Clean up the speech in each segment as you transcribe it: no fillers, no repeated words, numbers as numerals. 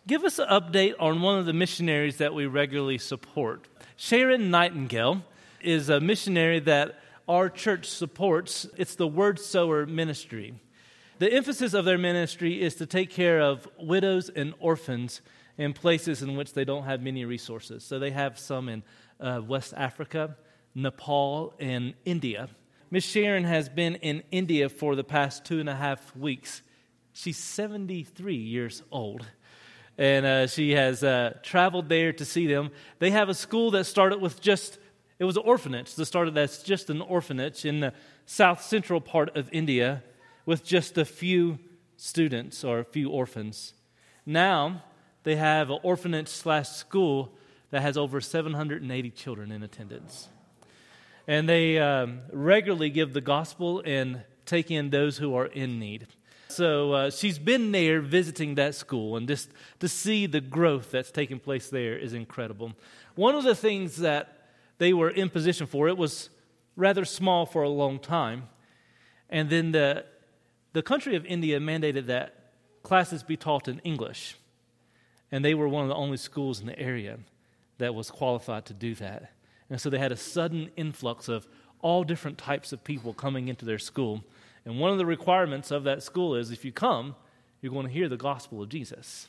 give us an update on one of the missionaries that we regularly support. Sharon Nightingale is a missionary that our church supports. It's the Word Sower Ministry. The emphasis of their ministry is to take care of widows and orphans in places in which they don't have many resources. So they have some in West Africa, Nepal, and India. Miss Sharon has been in India for the past 2.5 weeks. She's 73 years old, and she has traveled there to see them. They have a school that started with it was an orphanage. That's just an orphanage in the south central part of India with just a few students or a few orphans. Now, they have an orphanage/school that has over 780 children in attendance. And they regularly give the gospel and take in those who are in need. So she's been there visiting that school, and just to see the growth that's taking place there is incredible. One of the things that they were in position for, it was rather small for a long time, and then the country of India mandated that classes be taught in English. And they were one of the only schools in the area that was qualified to do that. And so they had a sudden influx of all different types of people coming into their school. And one of the requirements of that school is if you come, you're going to hear the gospel of Jesus.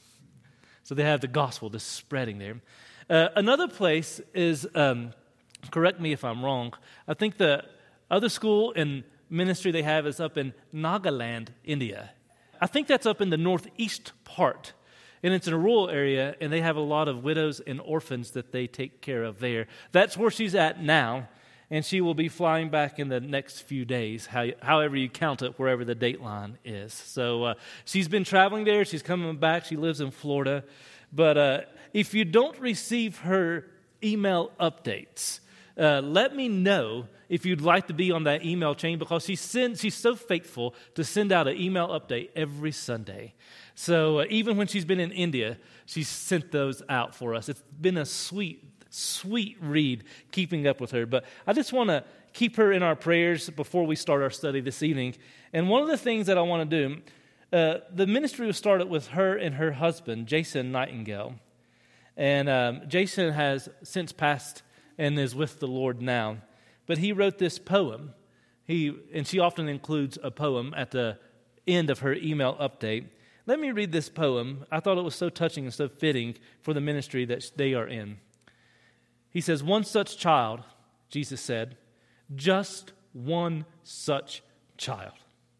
So they have the gospel just spreading there. Another place is, correct me if I'm wrong, I think the other school and ministry they have is up in Nagaland, India. I think that's up in the northeast part. And it's in a rural area, and they have a lot of widows and orphans that they take care of there. That's where she's at now, and she will be flying back in the next few days, however you count it, wherever the dateline is. So she's been traveling there. She's coming back. She lives in Florida. But if you don't receive her email updates, let me know if you'd like to be on that email chain, because she's so faithful to send out an email update every Sunday. So even when she's been in India, she's sent those out for us. It's been a sweet, sweet read keeping up with her. But I just want to keep her in our prayers before we start our study this evening. And one of the things that I want to do, the ministry was started with her and her husband, Jason Nightingale. And Jason has since passed and is with the Lord now. But he wrote this poem. And she often includes a poem at the end of her email update. Let me read this poem. I thought it was so touching and so fitting for the ministry that they are in. He says, "One such child," Jesus said, "just one such child.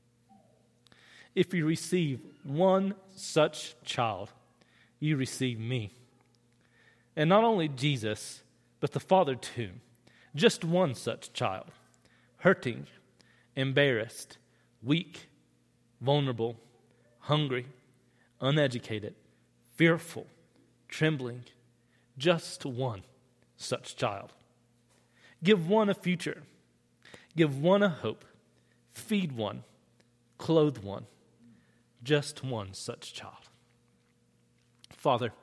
If you receive one such child, you receive me." And not only Jesus, but the Father too. Just one such child. Hurting, embarrassed, weak, vulnerable, hungry, uneducated, fearful, trembling. Just one such child. Give one a future. Give one a hope. Feed one. Clothe one. Just one such child. Father,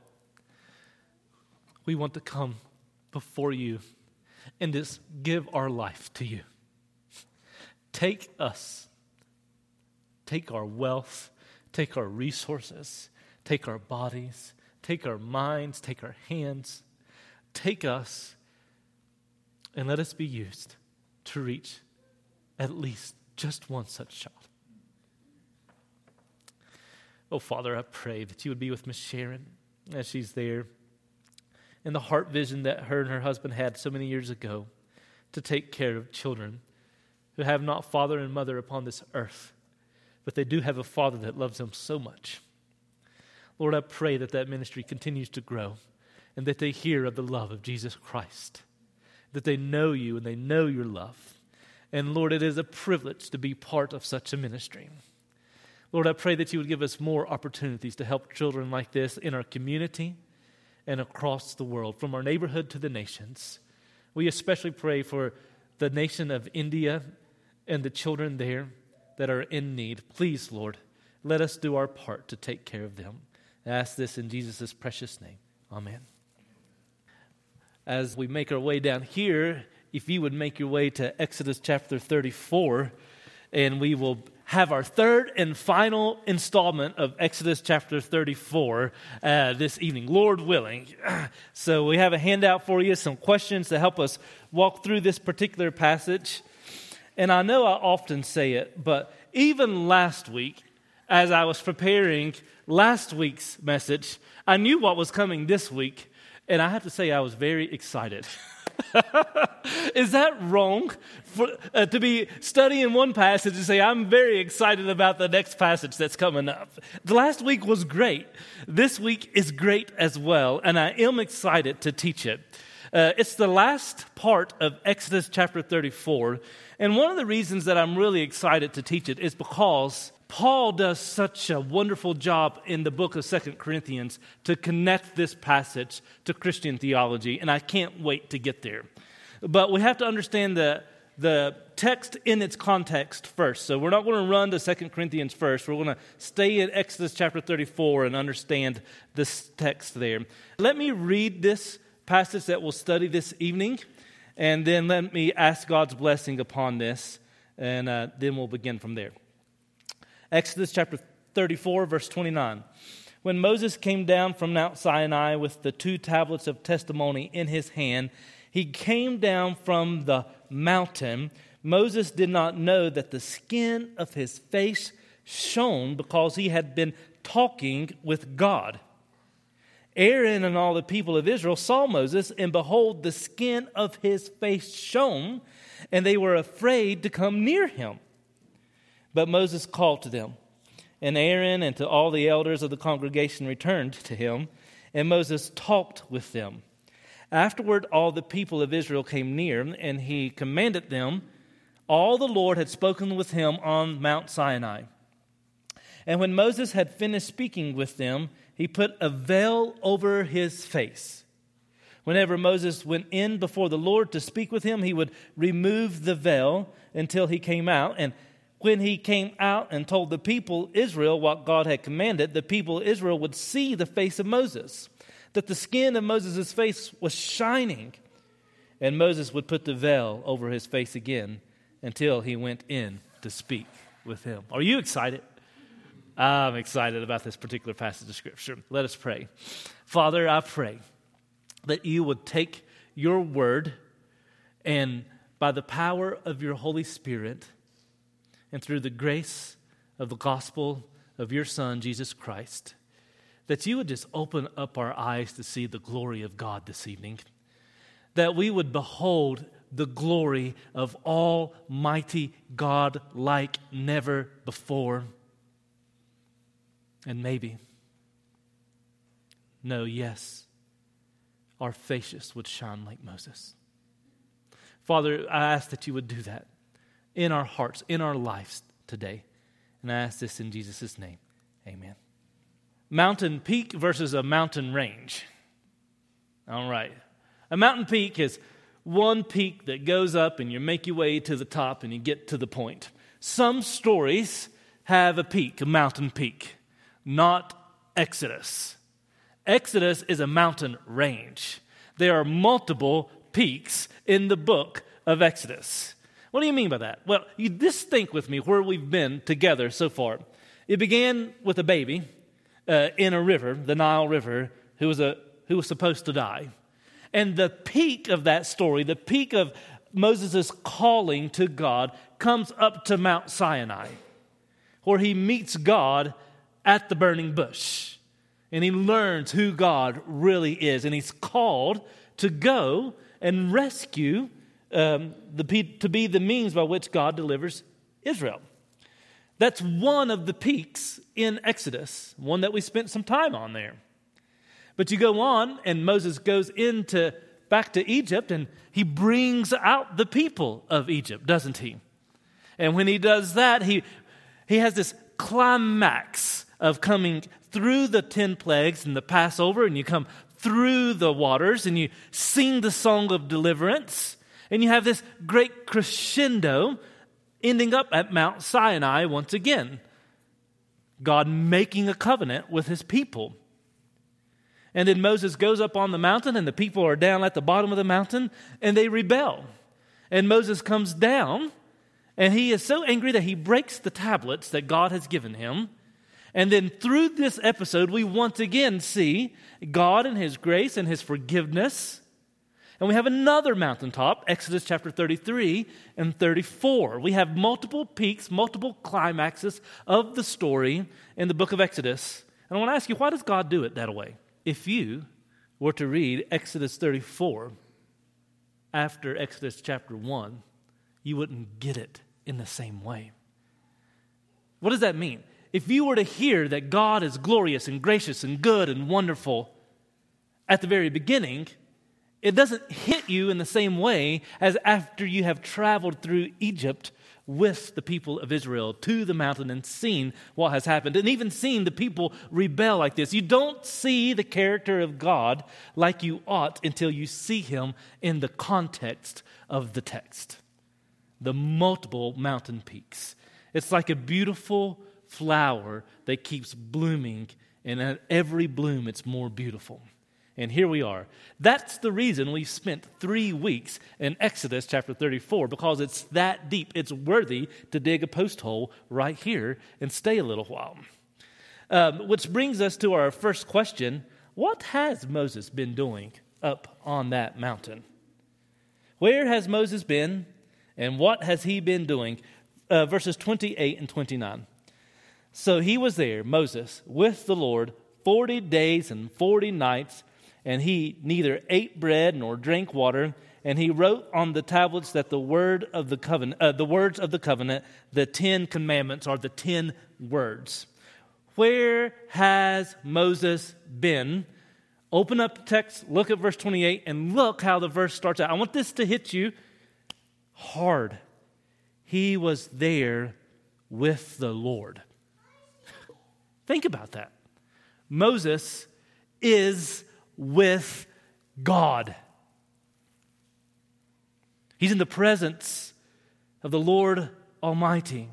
we want to come before you and just give our life to you. Take us. Take our wealth. Take our resources. Take our bodies. Take our minds. Take our hands. Take us and let us be used to reach at least just one such child. Oh, Father, I pray that you would be with Miss Sharon as she's there, and the heart vision that her and her husband had so many years ago to take care of children who have not father and mother upon this earth, but they do have a Father that loves them so much. Lord, I pray that that ministry continues to grow and that they hear of the love of Jesus Christ, that they know you and they know your love. And Lord, it is a privilege to be part of such a ministry. Lord, I pray that you would give us more opportunities to help children like this in our community and across the world, from our neighborhood to the nations. We especially pray for the nation of India and the children there that are in need. Please, Lord, let us do our part to take care of them. I ask this in Jesus' precious name. Amen. As we make our way down here, if you would make your way to Exodus chapter 34, and we will have our third and final installment of Exodus chapter 34 this evening, Lord willing. So we have a handout for you, some questions to help us walk through this particular passage. And I know I often say it, but even last week, as I was preparing last week's message, I knew what was coming this week, and I have to say I was very excited. Is that wrong to be studying one passage and say, I'm very excited about the next passage that's coming up? The last week was great. This week is great as well, and I am excited to teach it. It's the last part of Exodus chapter 34, and one of the reasons that I'm really excited to teach it is because Paul does such a wonderful job in the book of 2 Corinthians to connect this passage to Christian theology, and I can't wait to get there. But we have to understand the text in its context first. So we're not going to run to 2 Corinthians first. We're going to stay in Exodus chapter 34 and understand this text there. Let me read this passage that we'll study this evening, and then let me ask God's blessing upon this, and then we'll begin from there. Exodus chapter 34, verse 29. When Moses came down from Mount Sinai with the 2 tablets of testimony in his hand, he came down from the mountain. Moses did not know that the skin of his face shone because he had been talking with God. Aaron and all the people of Israel saw Moses, and behold, the skin of his face shone, and they were afraid to come near him. But Moses called to them, and Aaron and to all the elders of the congregation returned to him, and Moses talked with them. Afterward, all the people of Israel came near, and he commanded them all the Lord had spoken with him on Mount Sinai. And when Moses had finished speaking with them, he put a veil over his face. Whenever Moses went in before the Lord to speak with him, he would remove the veil until he came out, and when he came out and told the people Israel what God had commanded, the people Israel would see the face of Moses, that the skin of Moses' face was shining. And Moses would put the veil over his face again until he went in to speak with him. Are you excited? I'm excited about this particular passage of Scripture. Let us pray. Father, I pray that you would take your word and by the power of your Holy Spirit and through the grace of the gospel of your Son, Jesus Christ, that you would just open up our eyes to see the glory of God this evening, that we would behold the glory of Almighty God like never before. And maybe, no, yes, our faces would shine like Moses. Father, I ask that you would do that in our hearts, in our lives today. And I ask this in Jesus' name. Amen. Mountain peak versus a mountain range. All right. A mountain peak is one peak that goes up and you make your way to the top and you get to the point. Some stories have a peak, a mountain peak, not Exodus. Exodus is a mountain range. There are multiple peaks in the book of Exodus. What do you mean by that? Well, you just think with me where we've been together so far. It began with a baby in a river, the Nile River, who was supposed to die. And the peak of that story, the peak of Moses' calling to God, comes up to Mount Sinai, where he meets God at the burning bush. And he learns who God really is. And he's called to go and rescue to be the means by which God delivers Israel. That's one of the peaks in Exodus, one that we spent some time on there. But you go on, and Moses goes back to Egypt, and he brings out the people of Egypt, doesn't he? And when he does that, he has this climax of coming through the 10 plagues and the Passover, and you come through the waters, and you sing the song of deliverance, and you have this great crescendo ending up at Mount Sinai once again. God making a covenant with his people. And then Moses goes up on the mountain, and the people are down at the bottom of the mountain, and they rebel. And Moses comes down, And he is so angry that he breaks the tablets that God has given him. And then through this episode, we once again see God and his grace and his forgiveness. And we have another mountaintop, Exodus chapter 33 and 34. We have multiple peaks, multiple climaxes of the story in the book of Exodus. And I want to ask you, why does God do it that way? If you were to read Exodus 34 after Exodus chapter 1, you wouldn't get it in the same way. What does that mean? If you were to hear that God is glorious and gracious and good and wonderful at the very beginning, it doesn't hit you in the same way as after you have traveled through Egypt with the people of Israel to the mountain and seen what has happened, and even seen the people rebel like this. You don't see the character of God like you ought until you see him in the context of the text. The multiple mountain peaks. It's like a beautiful flower that keeps blooming, and at every bloom it's more beautiful. And here we are. That's the reason we spent 3 weeks in Exodus chapter 34, because it's that deep. It's worthy to dig a post hole right here and stay a little while. Which brings us to our first question. What has Moses been doing up on that mountain? Where has Moses been, and what has he been doing? Verses 28 and 29. So he was there, Moses, with the Lord 40 days and 40 nights, and he neither ate bread nor drank water, and he wrote on the tablets that the words of the covenant, the 10 commandments, are the 10 words. Where has Moses been? Open up the text, look at verse 28, and look how the verse starts out. I want this to hit you hard. He was there with the Lord. Think about that. Moses is with God. He's in the presence of the Lord Almighty.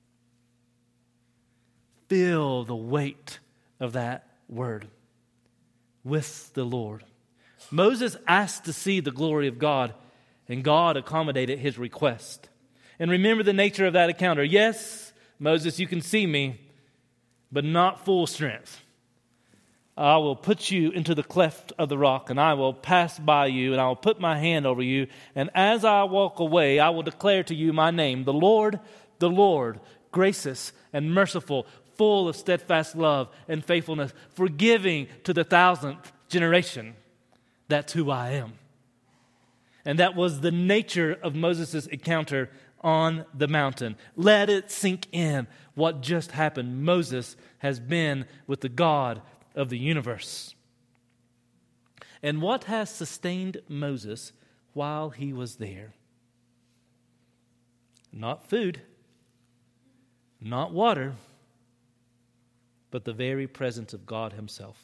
Feel the weight of that word. With the Lord. Moses asked to see the glory of God, and God accommodated his request. And remember the nature of that encounter. Yes, Moses, you can see me, but not full strength. I will put you into the cleft of the rock, and I will pass by you, and I will put my hand over you. And as I walk away, I will declare to you my name, the Lord, gracious and merciful, full of steadfast love and faithfulness, forgiving to the 1,000th generation. That's who I am. And that was the nature of Moses' encounter on the mountain. Let it sink in what just happened. Moses has been with the God of the universe. And what has sustained Moses while he was there? Not food, not water, but the very presence of God himself.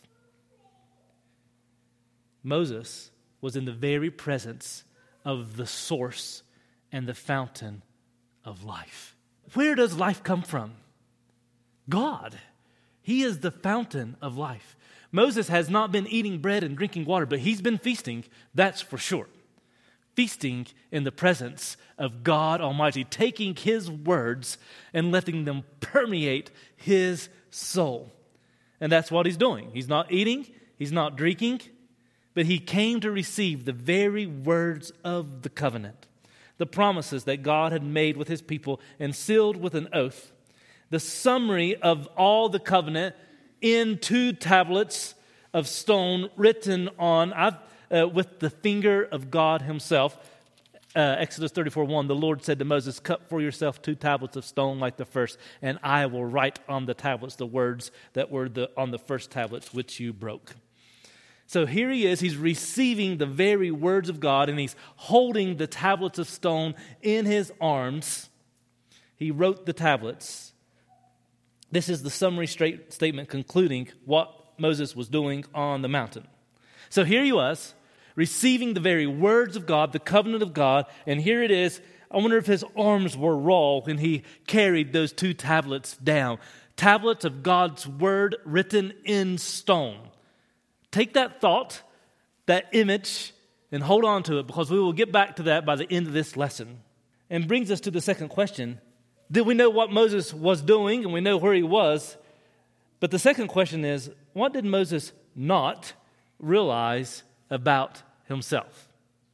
Moses was in the very presence of the source and the fountain of life. Where does life come from? God. He is the fountain of life. Moses has not been eating bread and drinking water, but he's been feasting, that's for sure. Feasting in the presence of God Almighty, taking his words and letting them permeate his soul. And that's what he's doing. He's not eating, he's not drinking, but he came to receive the very words of the covenant, the promises that God had made with his people and sealed with an oath, the summary of all the covenant in 2 tablets of stone written on with the finger of God himself. Exodus 34:1, the Lord said to Moses, cut for yourself 2 tablets of stone like the first, and I will write on the tablets the words that were on the first tablets which you broke. So here he is, he's receiving the very words of God, and he's holding the tablets of stone in his arms. He wrote the tablets. This is the summary statement concluding what Moses was doing on the mountain. So here he was, receiving the very words of God, the covenant of God, and here it is. I wonder if his arms were raw when he carried those 2 tablets down. Tablets of God's word written in stone. Take that thought, that image, and hold on to it, because we will get back to that by the end of this lesson. And brings us to the second question. Did we know what Moses was doing, and we know where he was? But the second question is, what did Moses not realize about himself?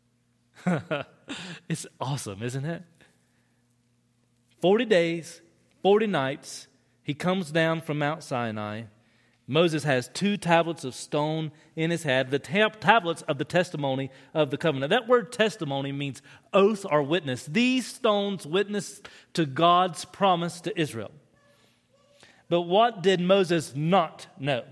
It's awesome, isn't it? 40 days, 40 nights, he comes down from Mount Sinai. Moses has 2 tablets of stone in his hand, the tablets of the testimony of the covenant. That word testimony means oath or witness. These stones witness to God's promise to Israel. But what did Moses not know?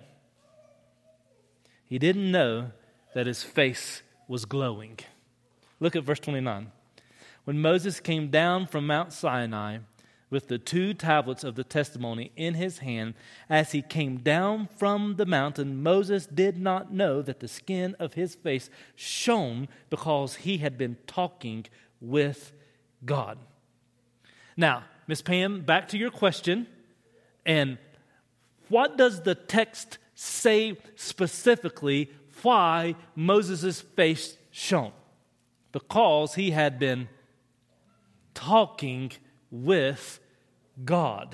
He didn't know that his face was glowing. Look at verse 29. When Moses came down from Mount Sinai with the 2 tablets of the testimony in his hand, as he came down from the mountain, Moses did not know that the skin of his face shone because he had been talking with God. Now, Miss Pam, back to your question. And what does the text say specifically why Moses' face shone? Because he had been talking with God,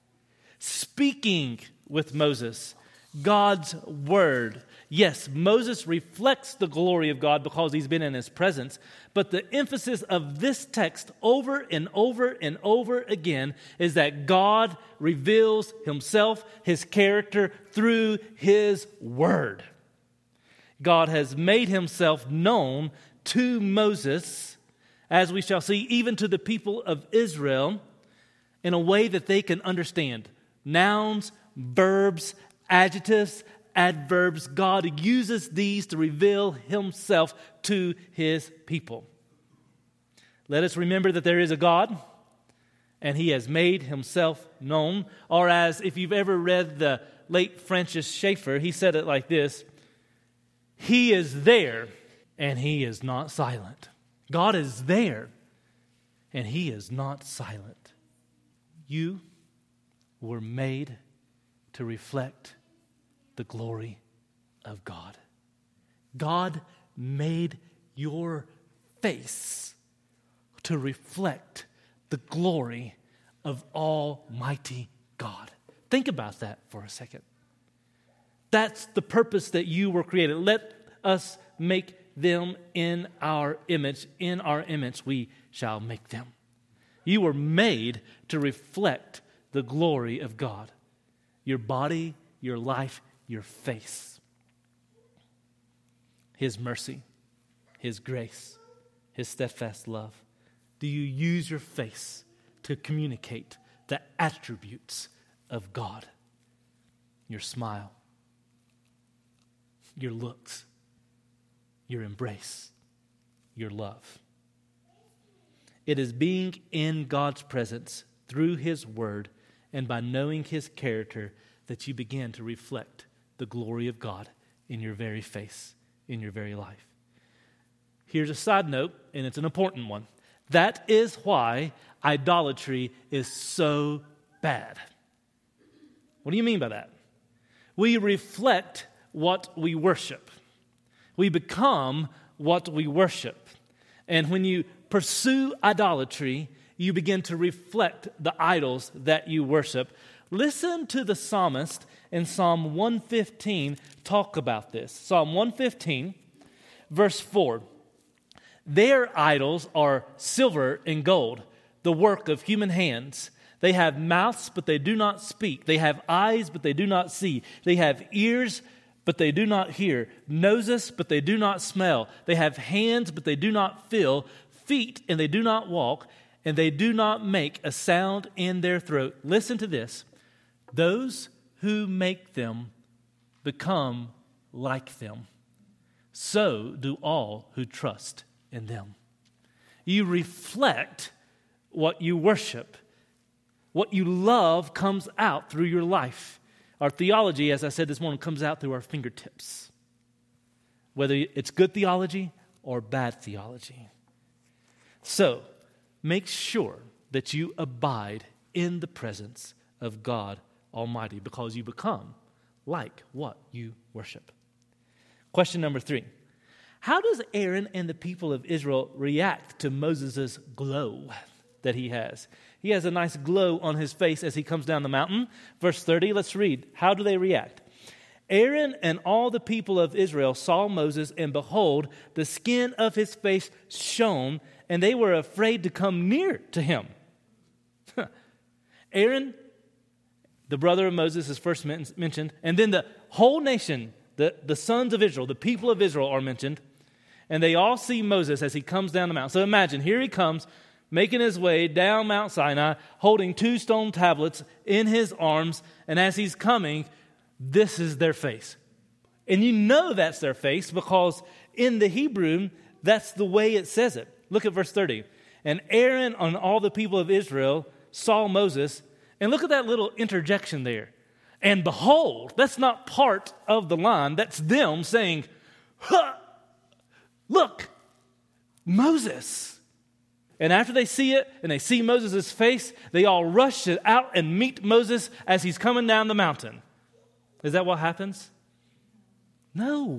speaking with Moses, God's word. Yes, Moses reflects the glory of God because he's been in his presence, but the emphasis of this text over and over and over again is that God reveals himself, his character, through his word. God has made himself known to Moses, as we shall see, even to the people of Israel, in a way that they can understand. Nouns, verbs, adjectives, adverbs. God uses these to reveal himself to his people. Let us remember that there is a God, and he has made himself known. Or as, if you've ever read the late Francis Schaeffer, he said it like this: he is there, and he is not silent. God is there, and he is not silent. You were made to reflect the glory of God. God made your face to reflect the glory of Almighty God. Think about that for a second. That's the purpose that you were created. Let us make them in our image. In our image we shall make them. You were made to reflect the glory of God. Your body, your life, your face. His mercy, his grace, his steadfast love. Do you use your face to communicate the attributes of God? Your smile, your looks, your embrace, your love. It is being in God's presence through his word and by knowing his character that you begin to reflect the glory of God in your very face, in your very life. Here's a side note, and it's an important one. That is why idolatry is so bad. What do you mean by that? We reflect what we worship. We become what we worship. And when you pursue idolatry, you begin to reflect the idols that you worship. Listen to the psalmist in Psalm 115 talk about this. Psalm 115, verse 4. Their idols are silver and gold, the work of human hands. They have mouths, but they do not speak. They have eyes, but they do not see. They have ears, but they do not hear. Noses, but they do not smell. They have hands, but they do not feel. Feet, and they do not walk. And they do not make a sound in their throat. Listen to this. Those who make them become like them. So do all who trust in them. You reflect what you worship. What you love comes out through your life. Our theology, as I said this morning, comes out through our fingertips. Whether it's good theology or bad theology. So, make sure that you abide in the presence of God Almighty because you become like what you worship. Question number 3. How does Aaron and the people of Israel react to Moses' glow? that he has. He has a nice glow on his face as he comes down the mountain. Verse 30, let's read. How do they react? Aaron and all the people of Israel saw Moses, and behold, the skin of his face shone, and they were afraid to come near to him. Aaron, the brother of Moses, is first mentioned, and then the whole nation, the sons of Israel, the people of Israel are mentioned, and they all see Moses as he comes down the mountain. So imagine, here he comes, making his way down Mount Sinai, holding 2 stone tablets in his arms, and as he's coming, this is their face. And you know that's their face because in the Hebrew, that's the way it says it. Look at verse 30. And Aaron and all the people of Israel saw Moses, and look at that little interjection there. And behold, that's not part of the line. That's them saying, look, Moses. And after they see it, and they see Moses' face, they all rush out and meet Moses as he's coming down the mountain. Is that what happens? No.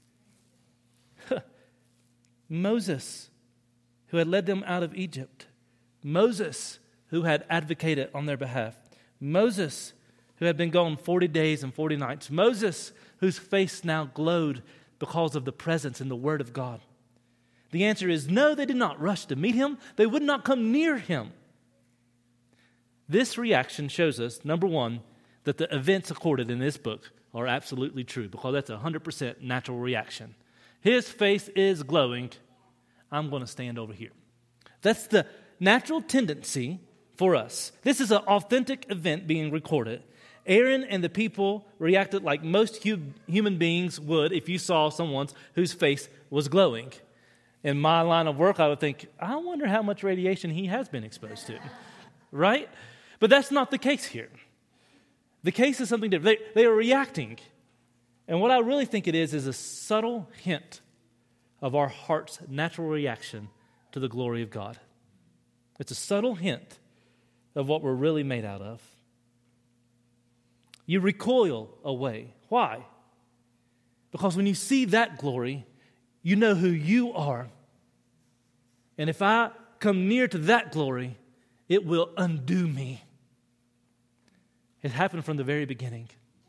Moses, who had led them out of Egypt. Moses, who had advocated on their behalf. Moses, who had been gone 40 days and 40 nights. Moses, whose face now glowed because of the presence and the word of God. The answer is no, they did not rush to meet him. They would not come near him. This reaction shows us, number one, that the events recorded in this book are absolutely true, because that's a 100% natural reaction. His face is glowing. I'm going to stand over here. That's the natural tendency for us. This is an authentic event being recorded. Aaron and the people reacted like most human beings would if you saw someone whose face was glowing. In my line of work, I would think, I wonder how much radiation he has been exposed to, right? But that's not the case here. The case is something different. They are reacting. And what I really think it is a subtle hint of our heart's natural reaction to the glory of God. It's a subtle hint of what we're really made out of. You recoil away. Why? Because when you see that glory, you know who you are. And if I come near to that glory, it will undo me. It happened from the very beginning.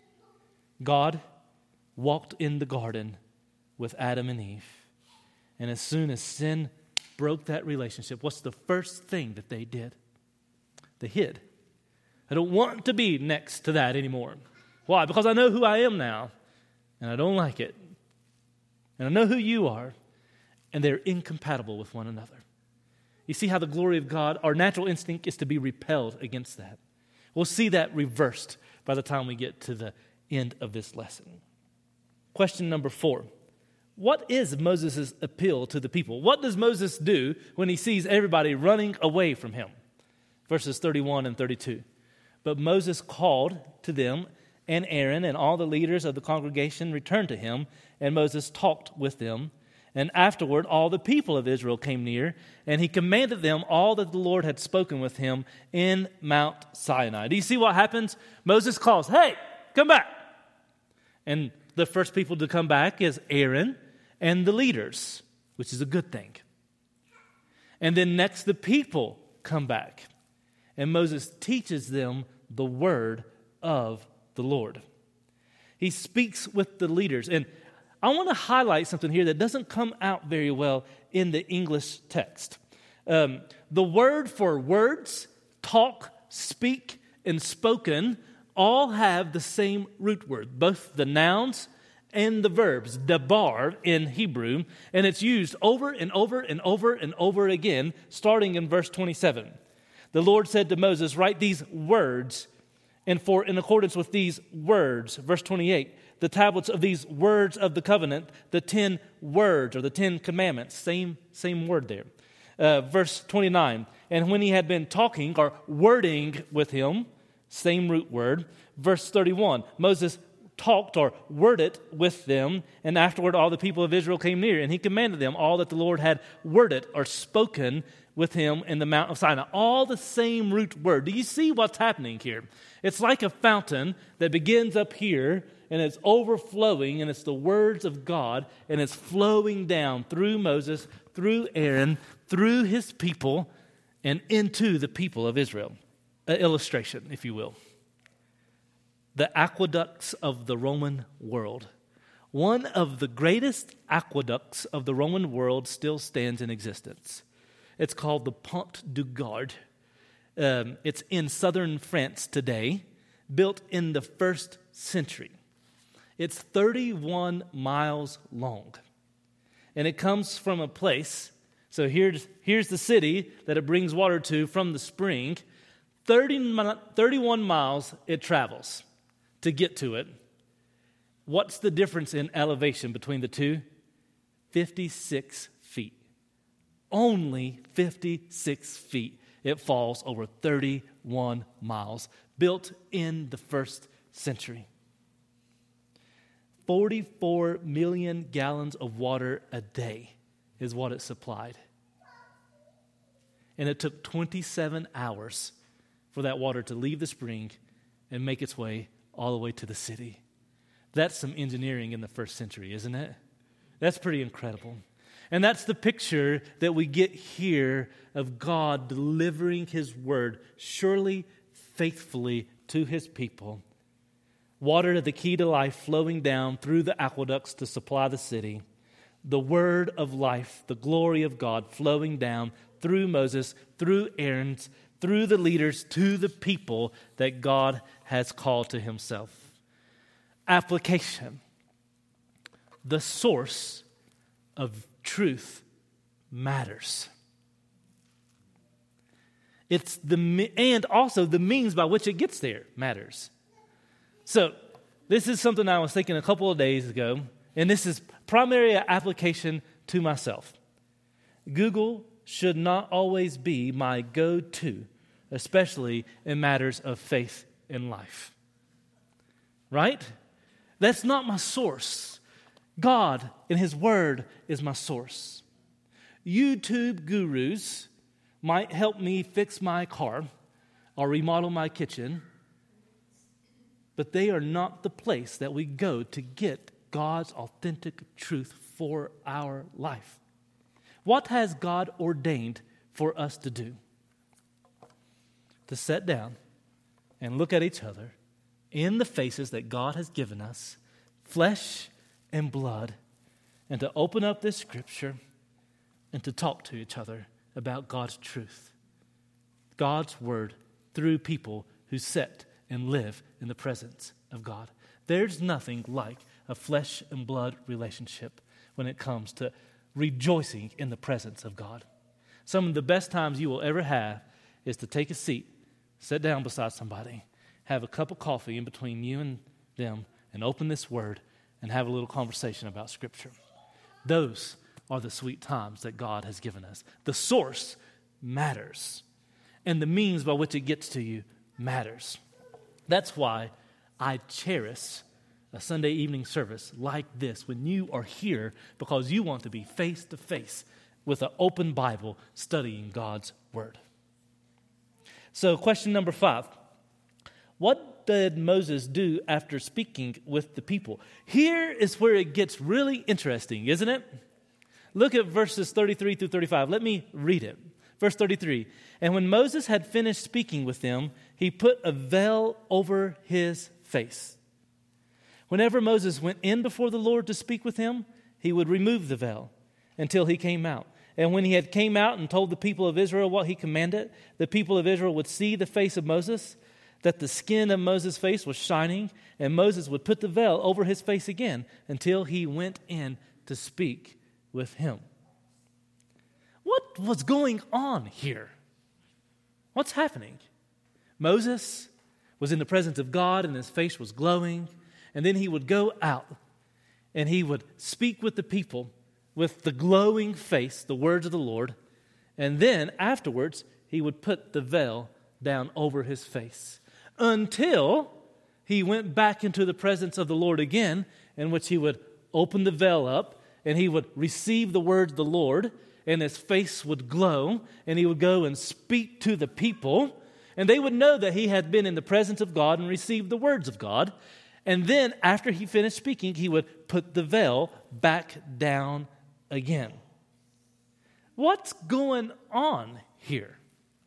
God walked in the garden with Adam and Eve. And as soon as sin broke that relationship, what's the first thing that they did? They hid. I don't want to be next to that anymore. Why? Because I know who I am now, and I don't like it. And I know who you are, and they're incompatible with one another. You see how the glory of God, our natural instinct is to be repelled against that. We'll see that reversed by the time we get to the end of this lesson. Question number 4. What is Moses' appeal to the people? What does Moses do when he sees everybody running away from him? Verses 31 and 32. But Moses called to them, and Aaron and all the leaders of the congregation returned to him, and Moses talked with them. And afterward, all the people of Israel came near, and he commanded them all that the Lord had spoken with him in Mount Sinai. Do you see what happens? Moses calls, hey, come back. And the first people to come back is Aaron and the leaders, which is a good thing. And then next, the people come back. And Moses teaches them the word of the Lord. He speaks with the leaders. And I want to highlight something here that doesn't come out very well in the English text. The word for words, talk, speak, and spoken all have the same root word, both the nouns and the verbs, dabar in Hebrew, and it's used over and over and over and over again, starting in verse 27. The Lord said to Moses, write these words, and for in accordance with these words, verse 28, the tablets of these words of the covenant, the 10 words or the 10 commandments, same word there. Verse 29, and when he had been talking or wording with him, same root word. Verse 31, Moses talked or worded with them, and afterward all the people of Israel came near, and he commanded them all that the Lord had worded or spoken with him in the Mount of Sinai. All the same root word. Do you see what's happening here? It's like a fountain that begins up here, and it's overflowing, and it's the words of God, and it's flowing down through Moses, through Aaron, through his people, and into the people of Israel. An illustration, if you will. The aqueducts of the Roman world. One of the greatest aqueducts of the Roman world still stands in existence. It's called the Pont du Gard. It's in southern France today, built in the 1st century. It's 31 miles long. And it comes from a place, so here's the city that it brings water to from the spring. 31 miles it travels to get to it. What's the difference in elevation between the two? 56 feet. Only 56 feet. It falls over 31 miles, built in the 1st century. 44 million gallons of water a day is what it supplied. And it took 27 hours for that water to leave the spring and make its way all the way to the city. That's some engineering in the 1st century, isn't it? That's pretty incredible. And that's the picture that we get here of God delivering His word surely, faithfully to His people. Water, the key to life, flowing down through the aqueducts to supply the city. The word of life, the glory of God flowing down through Moses, through Aaron, through the leaders to the people that God has called to Himself. Application. The source of truth matters. And also the means by which it gets there matters. So, this is something I was thinking a couple of days ago, and this is primary application to myself. Google should not always be my go-to, especially in matters of faith and life. Right? That's not my source. God and His Word is my source. YouTube gurus might help me fix my car or remodel my kitchen, but they are not the place that we go to get God's authentic truth for our life. What has God ordained for us to do? To sit down and look at each other in the faces that God has given us, flesh and blood, and to open up this scripture and to talk to each other about God's truth, God's word through people who sit and live in the presence of God. There's nothing like a flesh and blood relationship when it comes to rejoicing in the presence of God. Some of the best times you will ever have is to take a seat, sit down beside somebody, have a cup of coffee in between you and them, and open this word and have a little conversation about Scripture. Those are the sweet times that God has given us. The source matters, and the means by which it gets to you matters. That's why I cherish a Sunday evening service like this when you are here, because you want to be face to face with an open Bible studying God's Word. So question number 5. What did Moses do after speaking with the people? Here is where it gets really interesting, isn't it? Look at verses 33 through 35. Let me read it. Verse 33, and when Moses had finished speaking with them, he put a veil over his face. Whenever Moses went in before the Lord to speak with him, he would remove the veil until he came out. And when he had came out and told the people of Israel what he commanded, the people of Israel would see the face of Moses, that the skin of Moses' face was shining, and Moses would put the veil over his face again until he went in to speak with him. What was going on here? What's happening? Moses was in the presence of God and his face was glowing, and then he would go out and he would speak with the people with the glowing face, the words of the Lord, and then afterwards he would put the veil down over his face until he went back into the presence of the Lord again, in which he would open the veil up and he would receive the words of the Lord, and his face would glow, and he would go and speak to the people, and they would know that he had been in the presence of God and received the words of God. And then after he finished speaking, he would put the veil back down again. What's going on here?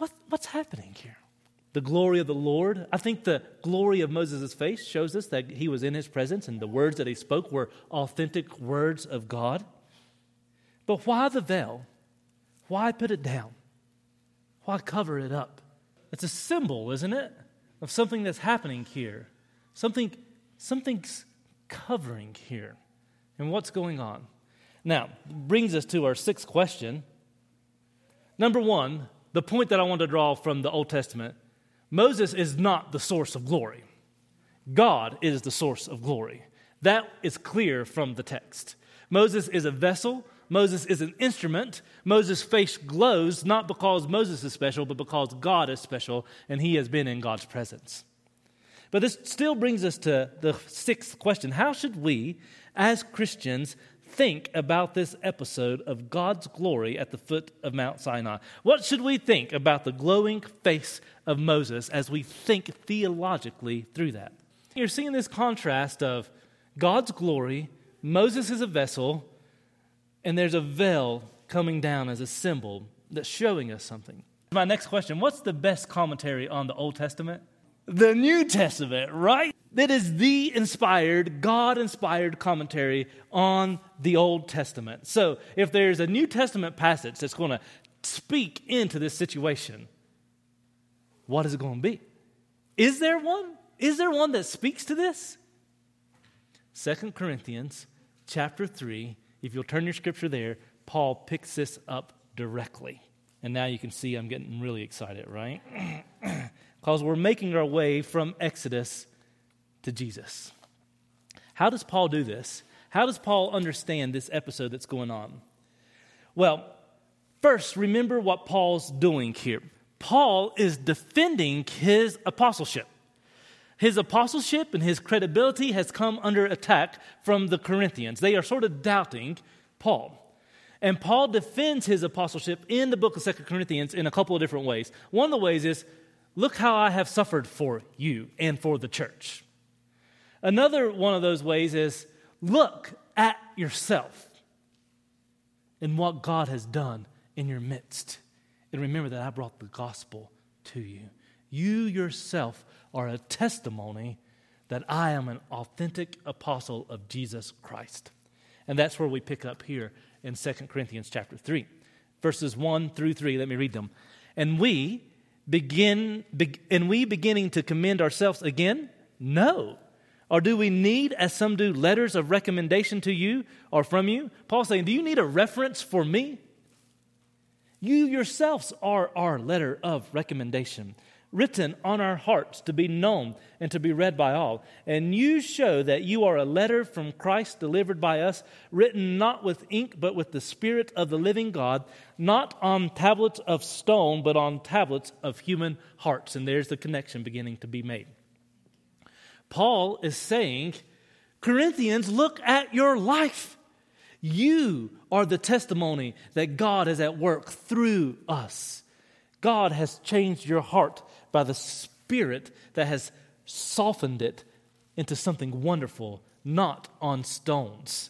what's happening here? The glory of the Lord. I think the glory of Moses' face shows us that he was in his presence and the words that he spoke were authentic words of God. But why the veil? Why put it down? Why cover it up? It's a symbol, isn't it, of something that's happening here. Something's covering here. And what's going on? Now, brings us to our sixth question. Number one, the point that I want to draw from the Old Testament, Moses is not the source of glory. God is the source of glory. That is clear from the text. Moses is a vessel. Moses is an instrument. Moses' face glows not because Moses is special, but because God is special, and he has been in God's presence. But this still brings us to the sixth question. How should we, as Christians, think about this episode of God's glory at the foot of Mount Sinai? What should we think about the glowing face of Moses as we think theologically through that? You're seeing this contrast of God's glory, Moses is a vessel, and there's a veil coming down as a symbol that's showing us something. My next question, what's the best commentary on the Old Testament? The New Testament, right? That is the inspired, God-inspired commentary on the Old Testament. So if there's a New Testament passage that's going to speak into this situation, what is it going to be? Is there one? Is there one that speaks to this? 2 Corinthians chapter 3, if you'll turn your scripture there, Paul picks this up directly. And now you can see I'm getting really excited, right? Because we're making our way from Exodus to Jesus. How does Paul do this? How does Paul understand this episode that's going on? Well, first, remember what Paul's doing here. Paul is defending his apostleship. His apostleship and his credibility has come under attack from the Corinthians. They are sort of doubting Paul. And Paul defends his apostleship in the book of 2 Corinthians in a couple of different ways. One of the ways is, look how I have suffered for you and for the church. Another one of those ways is, look at yourself and what God has done in your midst. And remember that I brought the gospel to you. You yourself are a testimony that I am an authentic apostle of Jesus Christ. And that's where we pick up here in 2 Corinthians chapter 3. Verses 1 through 3, let me read them. And we beginning to commend ourselves again? No. Or do we need, as some do, letters of recommendation to you or from you? Paul's saying, do you need a reference for me? You yourselves are our letter of recommendation, written on our hearts to be known and to be read by all. And you show that you are a letter from Christ delivered by us, written not with ink, but with the Spirit of the living God, not on tablets of stone, but on tablets of human hearts. And there's the connection beginning to be made. Paul is saying, Corinthians, look at your life. You are the testimony that God is at work through us. God has changed your heart by the Spirit that has softened it into something wonderful, not on stones.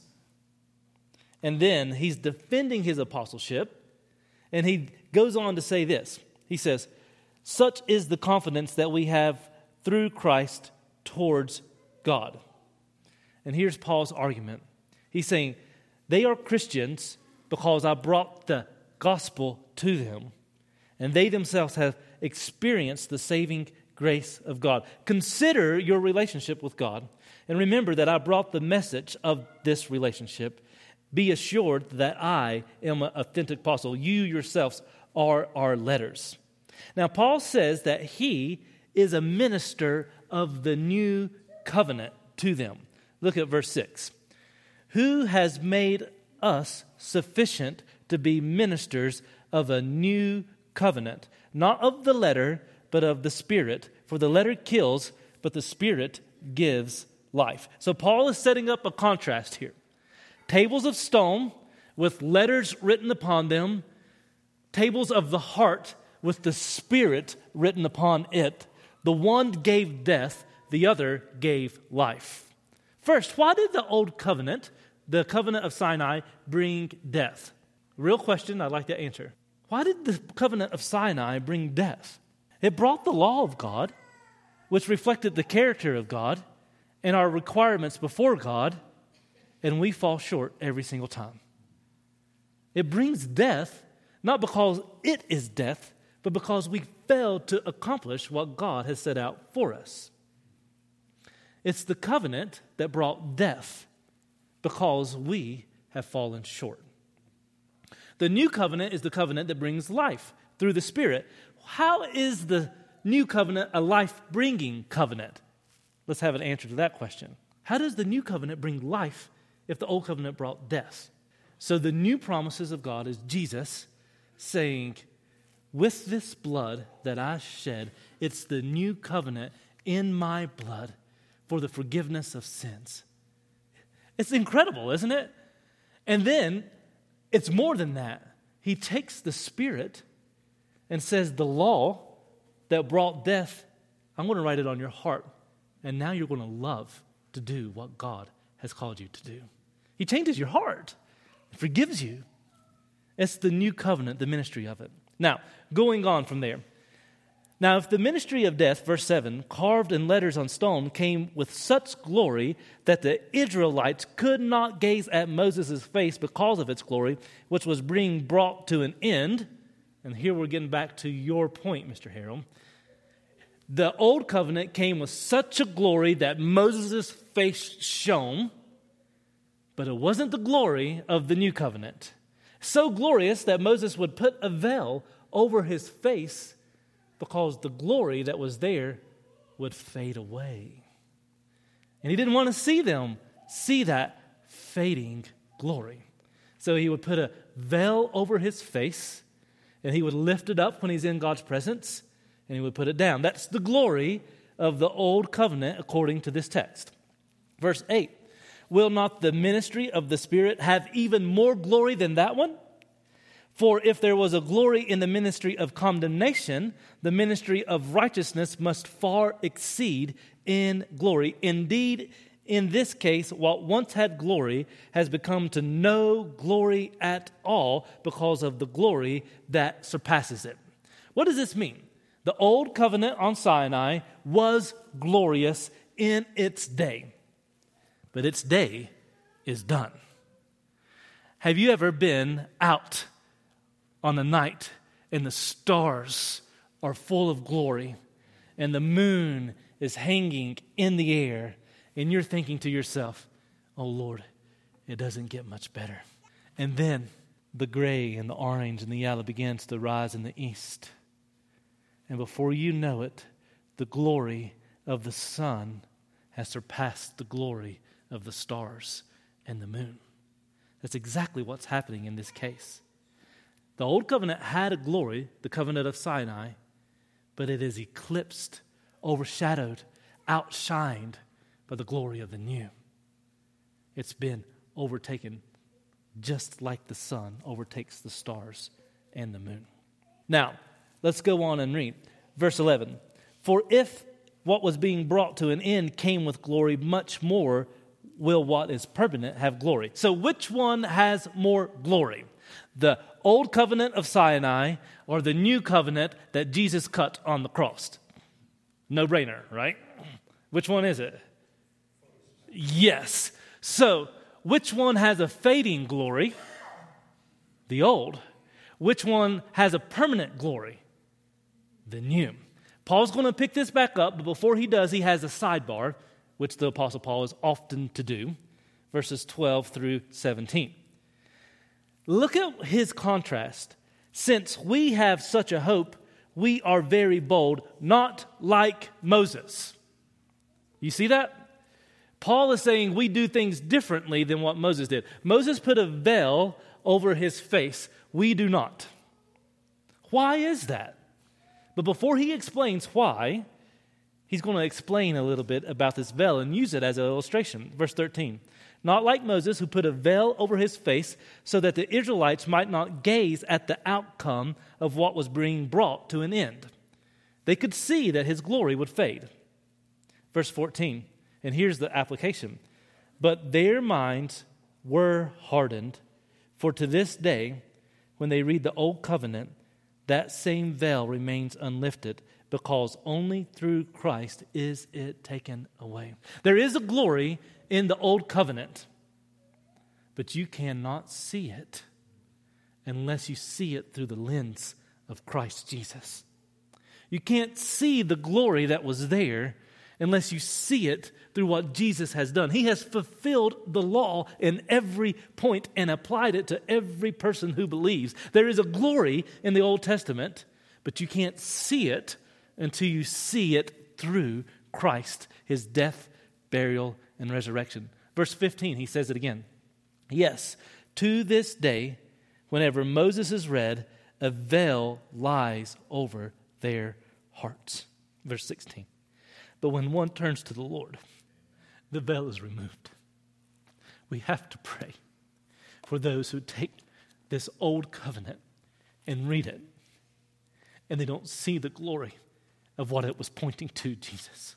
And then he's defending his apostleship, and he goes on to say this. He says, such is the confidence that we have through Christ towards God. And here's Paul's argument. He's saying, they are Christians because I brought the gospel to them, and they themselves have experienced the saving grace of God. Consider your relationship with God, and remember that I brought the message of this relationship. Be assured that I am an authentic apostle. You yourselves are our letters. Now, Paul says that he is a minister of the new covenant to them. Look at verse 6. Who has made us sufficient to be ministers of a new covenant, not of the letter, but of the Spirit. For the letter kills, but the Spirit gives life. So Paul is setting up a contrast here. Tables of stone with letters written upon them, tables of the heart with the Spirit written upon it. The one gave death, the other gave life. First, why did the old covenant, the covenant of Sinai, bring death? Real question I'd like to answer. Why did the covenant of Sinai bring death? It brought the law of God, which reflected the character of God and our requirements before God, and we fall short every single time. It brings death, not because it is death, but because we failed to accomplish what God has set out for us. It's the covenant that brought death because we have fallen short. The new covenant is the covenant that brings life through the Spirit. How is the new covenant a life-bringing covenant? Let's have an answer to that question. How does the new covenant bring life if the old covenant brought death? So the new promises of God is Jesus saying, with this blood that I shed, it's the new covenant in my blood for the forgiveness of sins. It's incredible, isn't it? And then it's more than that. He takes the Spirit and says, the law that brought death, I'm going to write it on your heart. And now you're going to love to do what God has called you to do. He changes your heart, forgives you. It's the new covenant, the ministry of it. Now, going on from there. Now, if the ministry of death, verse 7, carved in letters on stone, came with such glory that the Israelites could not gaze at Moses' face because of its glory, which was being brought to an end, and here we're getting back to your point, Mr. Harold. The old covenant came with such a glory that Moses' face shone, but it wasn't the glory of the new covenant. So glorious that Moses would put a veil over his face because the glory that was there would fade away. And he didn't want to see them see that fading glory. So he would put a veil over his face, and he would lift it up when he's in God's presence, and he would put it down. That's the glory of the old covenant according to this text. Verse 8, will not the ministry of the Spirit have even more glory than that one? For if there was a glory in the ministry of condemnation, the ministry of righteousness must far exceed in glory. Indeed, in this case, what once had glory has become to no glory at all because of the glory that surpasses it. What does this mean? The old covenant on Sinai was glorious in its day, but its day is done. Have you ever been out on a night and the stars are full of glory and the moon is hanging in the air and you're thinking to yourself, oh Lord, it doesn't get much better. And then the gray and the orange and the yellow begins to rise in the east. And before you know it, the glory of the sun has surpassed the glory of the stars and the moon. That's exactly what's happening in this case. The old covenant had a glory, the covenant of Sinai, but it is eclipsed, overshadowed, outshined by the glory of the new. It's been overtaken just like the sun overtakes the stars and the moon. Now, let's go on and read. Verse 11. For if what was being brought to an end came with glory, much more will what is permanent have glory. So which one has more glory? The old covenant of Sinai or the new covenant that Jesus cut on the cross? No brainer, right? Which one is it? Yes. So which one has a fading glory? The old. Which one has a permanent glory? The new. Paul's going to pick this back up, but before he does, he has a sidebar, which the Apostle Paul is often to do, verses 12 through 17. Look at his contrast. Since we have such a hope, we are very bold, not like Moses. You see that? Paul is saying we do things differently than what Moses did. Moses put a veil over his face. We do not. Why is that? But before he explains why, he's going to explain a little bit about this veil and use it as an illustration. Verse 13. Not like Moses, who put a veil over his face so that the Israelites might not gaze at the outcome of what was being brought to an end. They could see that his glory would fade. Verse 14, and here's the application. But their minds were hardened, for to this day, when they read the old covenant, that same veil remains unlifted because only through Christ is it taken away. There is a glory in the old covenant, but you cannot see it unless you see it through the lens of Christ Jesus. You can't see the glory that was there unless you see it through what Jesus has done. He has fulfilled the law in every point and applied it to every person who believes. There is a glory in the Old Testament, but you can't see it until you see it through Christ, his death, burial, and resurrection. Verse 15, he says it again. Yes, to this day, whenever Moses is read, a veil lies over their hearts. Verse 16. But when one turns to the Lord, the veil is removed. We have to pray for those who take this old covenant and read it, and they don't see the glory of what it was pointing to, Jesus.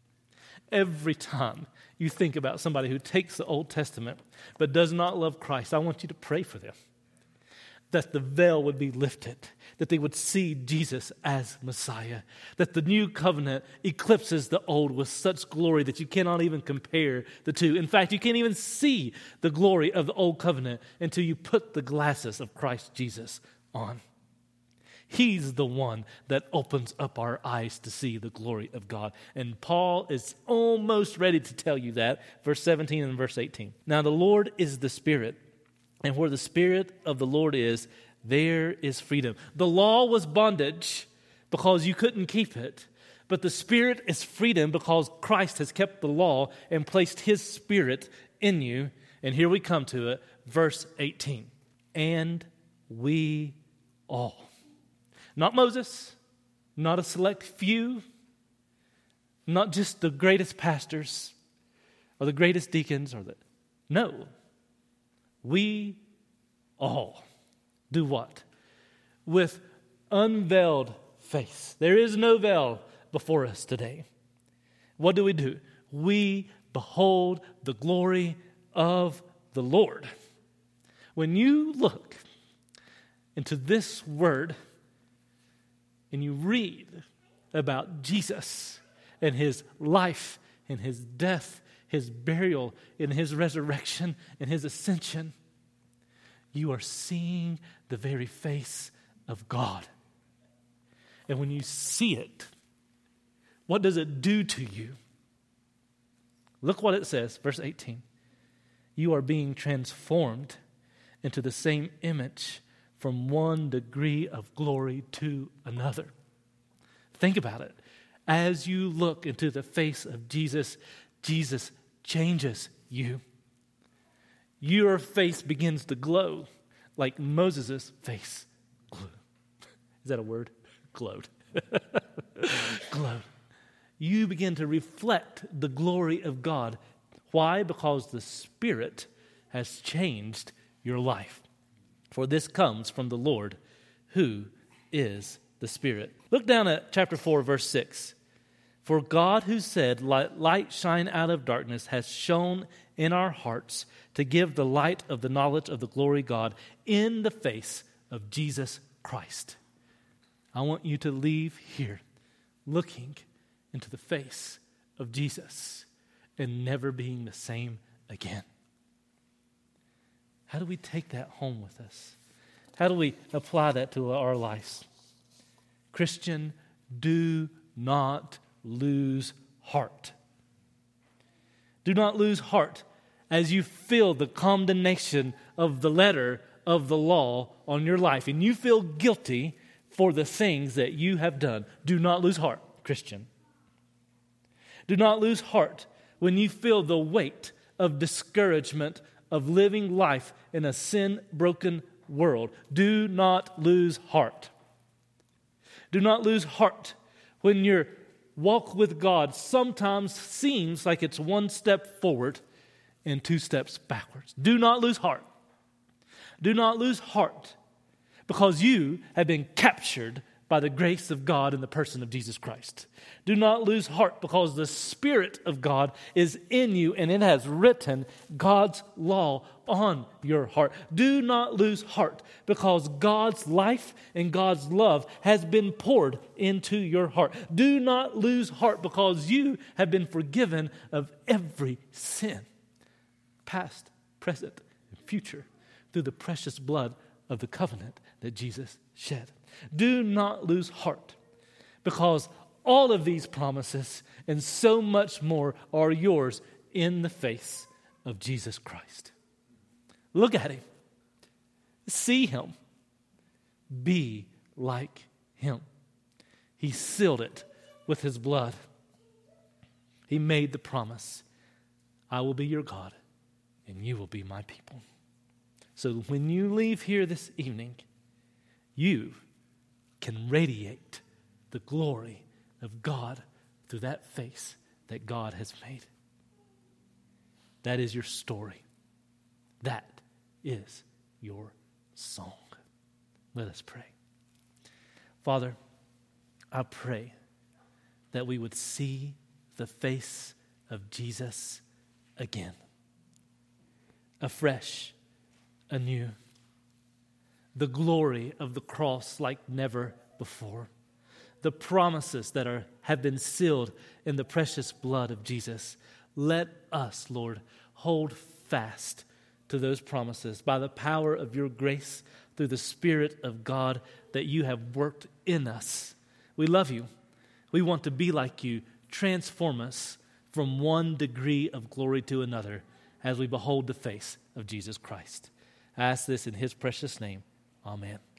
Every time you think about somebody who takes the Old Testament but does not love Christ, I want you to pray for them, that the veil would be lifted, that they would see Jesus as Messiah, that the new covenant eclipses the old with such glory that you cannot even compare the two. In fact, you can't even see the glory of the old covenant until you put the glasses of Christ Jesus on. He's the one that opens up our eyes to see the glory of God. And Paul is almost ready to tell you that. Verse 17 and verse 18. Now the Lord is the Spirit, and where the Spirit of the Lord is, there is freedom. The law was bondage because you couldn't keep it. But the Spirit is freedom because Christ has kept the law and placed his Spirit in you. And here we come to it. Verse 18. And we all. Not Moses, not a select few, not just the greatest pastors or the greatest deacons no. We all do what? With unveiled face. There is no veil before us today. What do? We behold the glory of the Lord. When you look into this word and you read about Jesus and his life and his death, his burial and his resurrection and his ascension, you are seeing the very face of God. And when you see it, what does it do to you? Look what it says, verse 18. You are being transformed into the same image from one degree of glory to another. Think about it. As you look into the face of Jesus, Jesus changes you. Your face begins to glow like Moses' face glowed. Is that a word? Glowed. Glowed. You begin to reflect the glory of God. Why? Because the Spirit has changed your life. For this comes from the Lord, who is the Spirit. Look down at chapter 4, verse 6. For God who said, "Let light shine out of darkness," has shone in our hearts to give the light of the knowledge of the glory of God in the face of Jesus Christ. I want you to leave here looking into the face of Jesus and never being the same again. How do we take that home with us? How do we apply that to our lives? Christian, do not lose heart. Do not lose heart as you feel the condemnation of the letter of the law on your life and you feel guilty for the things that you have done. Do not lose heart, Christian. Do not lose heart when you feel the weight of discouragement of living life in a sin-broken world. Do not lose heart. Do not lose heart when your walk with God sometimes seems like it's one step forward and two steps backwards. Do not lose heart. Do not lose heart because you have been captured by the grace of God in the person of Jesus Christ. Do not lose heart because the Spirit of God is in you and it has written God's law on your heart. Do not lose heart, because God's life and God's love has been poured into your heart. Do not lose heart, because you have been forgiven of every sin, past, present, and future, through the precious blood of the covenant that Jesus shed. Do not lose heart, because all of these promises and so much more are yours in the face of Jesus Christ. Look at him. See him. Be like him. He sealed it with his blood. He made the promise, I will be your God and you will be my people. So when you leave here this evening, you can radiate the glory of God through that face that God has made. That is your story. That is your song. Let us pray. Father, I pray that we would see the face of Jesus again, afresh, anew, the glory of the cross like never before, the promises that have been sealed in the precious blood of Jesus. Let us, Lord, hold fast to those promises by the power of your grace through the Spirit of God that you have worked in us. We love you. We want to be like you. Transform us from one degree of glory to another as we behold the face of Jesus Christ. I ask this in his precious name. Amen.